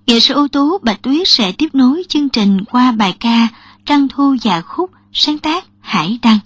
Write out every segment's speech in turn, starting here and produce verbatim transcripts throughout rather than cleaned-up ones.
Nghệ sĩ ưu tú Bạch Tuyết sẽ tiếp nối chương trình qua bài ca Trăng Thu Dạ Khúc, sáng tác Hải Đăng.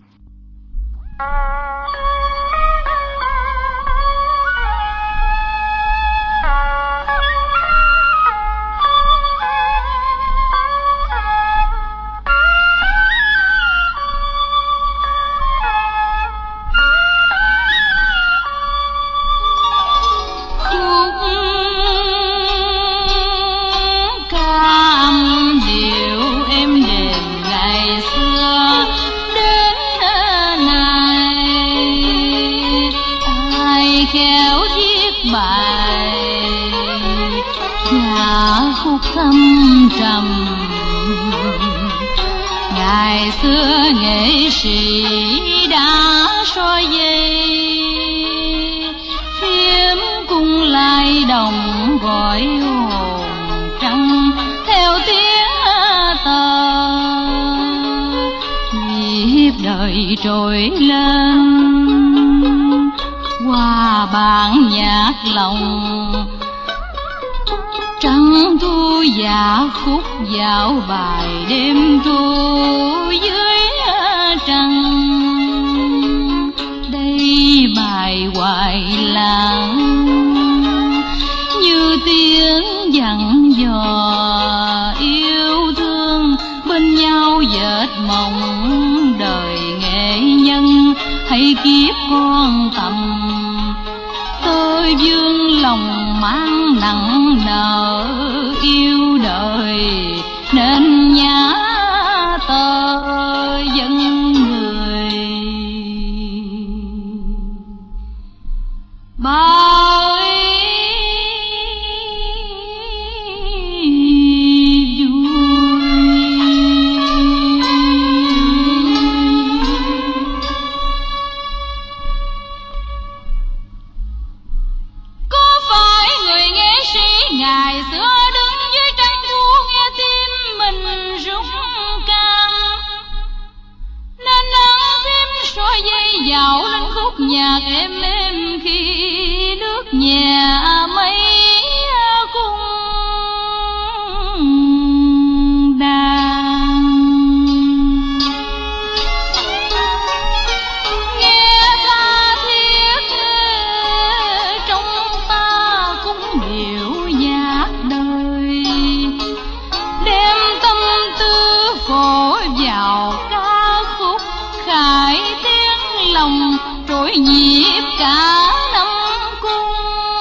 Thâm trầm ngày xưa nghệ sĩ đã soi dây phím cung lai đồng gọi hồn trăng theo tiếng tờ nhịp đời trôi lên qua bản nhạc lòng. Trăng thu dạ khúc dạo bài đêm thu dưới trăng, đây bài hoài lãng như tiếng dặn dò yêu thương bên nhau dệt mộng đời nghệ nhân hay kiếp con tầm. Tôi vương lòng mang nặng nợ yêu đời nên nhã tơ dân người bao dạo lên khúc nhạc êm êm khi nước nhà mây cung đàn. Nghe tha thiết trong ta cũng điệu nhạc đời, đem tâm tư phổ vào ca khúc khải lòng trỗi nhịp cả năm cung.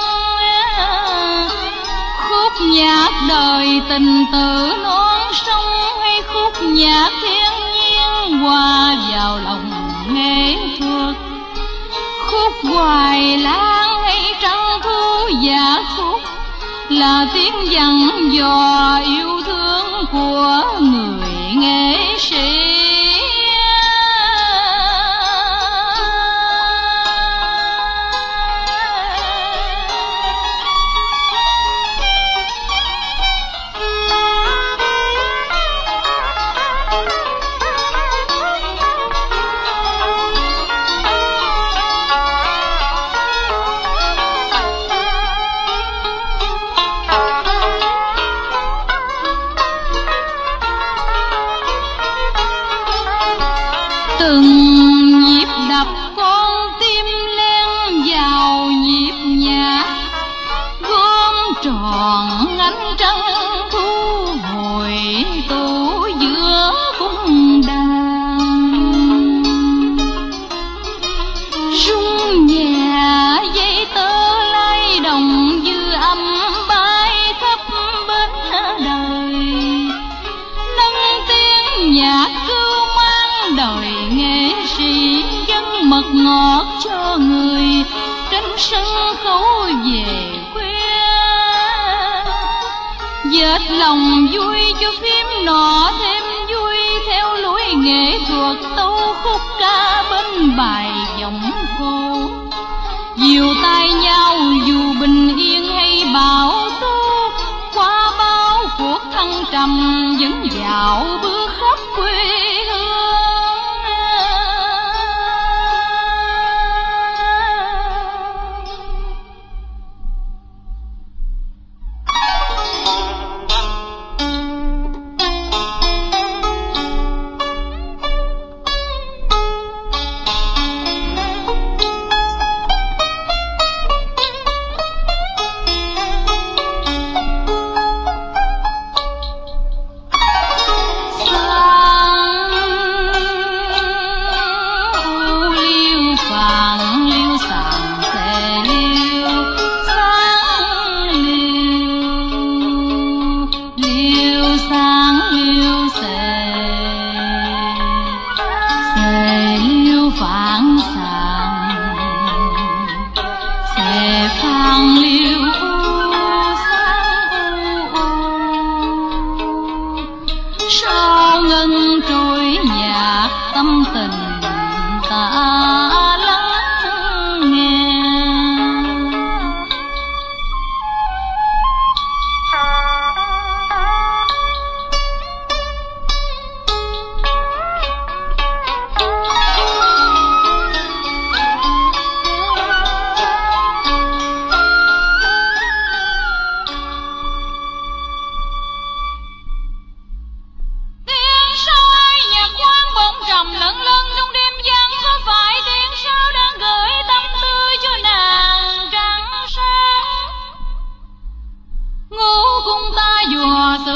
Khúc nhạc đời tình tự non sông hay khúc nhạc thiên nhiên hòa vào lòng nghệ thuật. Khúc hoài lang hay trăng thu dạ khúc là tiếng dặn dò yêu thương của người nghệ sĩ. Từng nhịp đập con tim len vào nhịp nhạc, gom tròn ánh trăng thu hồi tụ giữa cung đàn. Rung nhẹ dây tơ lay đồng dư âm bay khắp bên đời, nâng tiếng nhạc cứu mang đời nghệ sĩ dân mật ngọt cho người trên sân khấu về khuya. Dệt lòng vui cho phim nọ thêm vui theo lối nghệ thuật tấu khúc ca bên bài giọng cô. Dìu tay nhau dù bình yên hay bão tố, qua bao cuộc thăng trầm vẫn dạo bước khắp quê hương.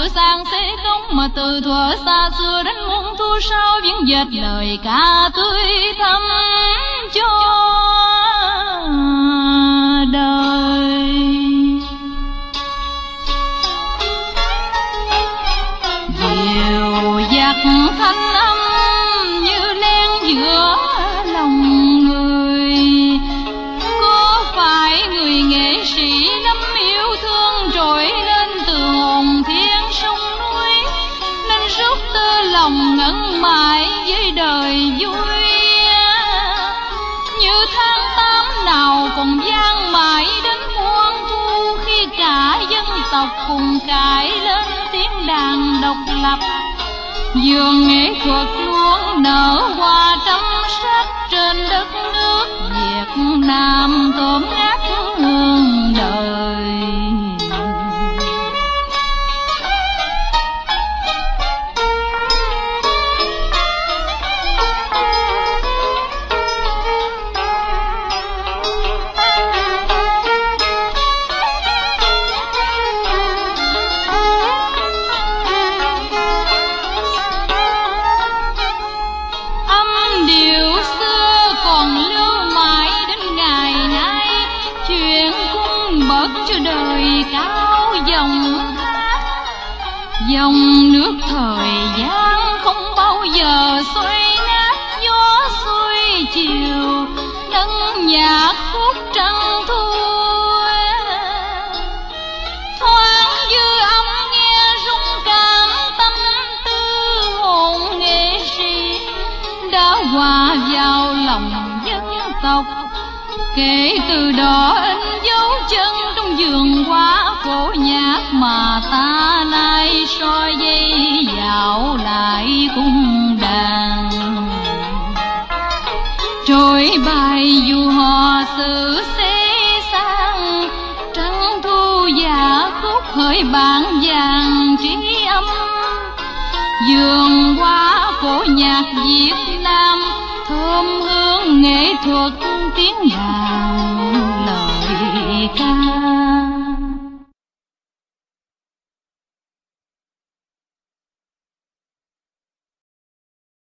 sửa sang sẽ không, mà từ thuở xa xưa đến muôn thu sau viễn dệt lời ca tươi thắm cho đời. Dịu dặt thanh âm như len giữa lòng người, có phải người nghệ sĩ lắm yêu thương trỗi lên từ hồn thiên sông núi, nên rút tơ lòng ngẩn mãi với đời vui. Như tháng tám nào còn vang mãi đến muôn thu, khi cả dân tộc cùng cải lên tiếng đàn độc lập. Vườn nghệ thuật luôn nở hoa trăm sắc trên đất nước Việt Nam thơm ngát hương đời. Cho đời cao dòng hát, dòng nước thời gian không bao giờ xoay nát. Gió xuôi chiều nâng nhạc khúc trăng thu, thoáng dư âm nghe rung cảm tâm tư hồn nghệ sĩ đã hòa vào lòng dân tộc. Kể từ đó in dấu chân trong vườn hoa cổ nhạc mà ta nay soi dây dạo lại cung đàn. Trôi bài dù hò sự xế sang, trăng thu giả khúc hỡi bản vàng trí âm. Vườn hoa cổ nhạc Việt Nam thơm hương nghệ thuật tiếng đàn lời ca.